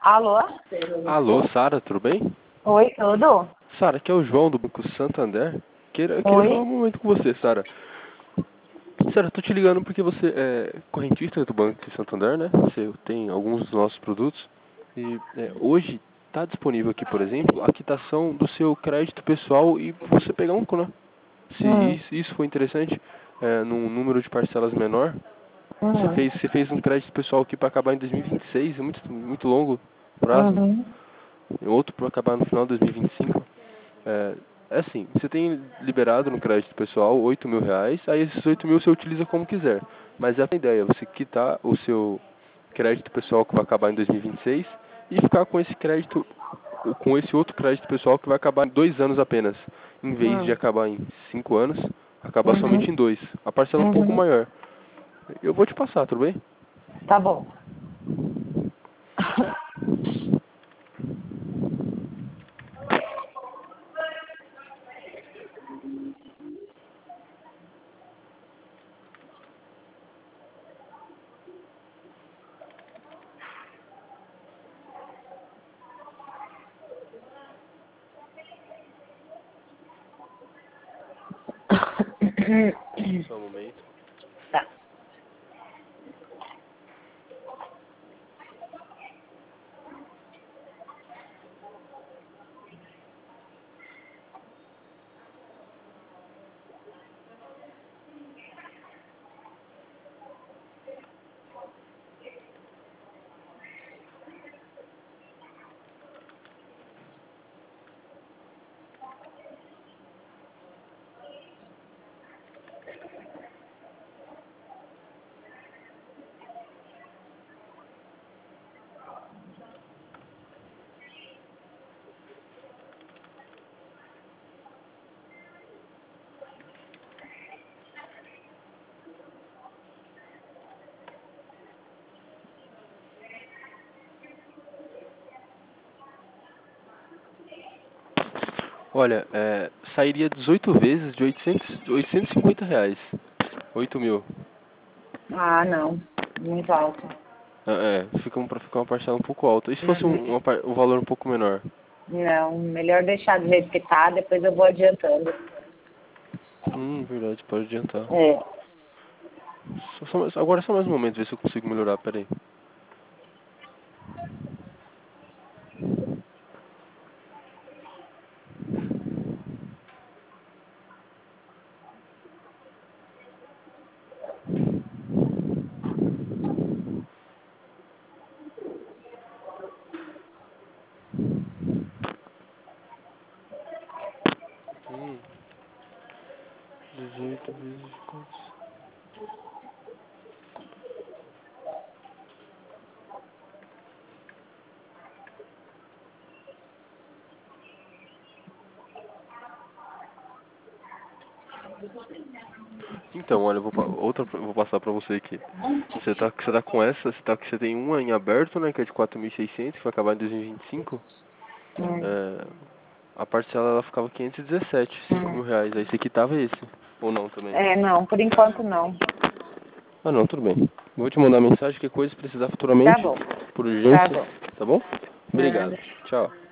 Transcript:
Alô? Alô, Sara, tudo bem? Oi, tudo? Sara, aqui é o João do Banco Santander. Eu queria falar um Oi? momento com você, Sara. Sara, eu tô te ligando porque você é correntista do Banco Santander, né? Você tem alguns dos nossos produtos. E hoje está disponível aqui, por exemplo, a quitação do seu crédito pessoal e você pegar um, né? Se Hum, isso for interessante, num número de parcelas menor, uhum, você fez um crédito pessoal aqui para acabar em 2026, é muito longo prazo. uhum, Outro para acabar no final de 2025. É assim, você tem liberado no crédito pessoal R$ 8.000, aí esses 8.000 você utiliza como quiser. Mas é a ideia, você quitar o seu crédito pessoal que vai acabar em 2026 e ficar com esse crédito, com esse outro crédito pessoal que vai acabar em 2 anos apenas. Em vez de uhum, acabar em 5 anos, acabar somente uhum, em 2. A parcela é um pouco uhum. maior. Eu vou te passar, tudo bem? Tá bom. Só um momento. Tá. Olha, sairia 18 vezes de R$ 850. 8.000. Ah, não. Muito alto. Pra ficar uma parcela um pouco alta. E se fosse Uhum. um valor um pouco menor? Não, melhor deixar do jeito que tá, depois eu vou adiantando. Verdade, pode adiantar. É. Agora só mais um momento, ver se eu consigo melhorar, peraí. Hum, 18 vezes 4. Então, olha, eu vou passar pra você aqui. Você tem uma em aberto, né, que é de 4.600, que vai acabar em 2025. Hum, É, a parcela ela ficava 517, hum. R$ 5.000. Aí você quitava esse, ou não também? É, não, por enquanto não. Ah, não, tudo bem. Vou te mandar mensagem, que coisa se precisar Tá futuramente, bom, por tá urgência, bom. tá bom? Obrigado. Nada. Tchau.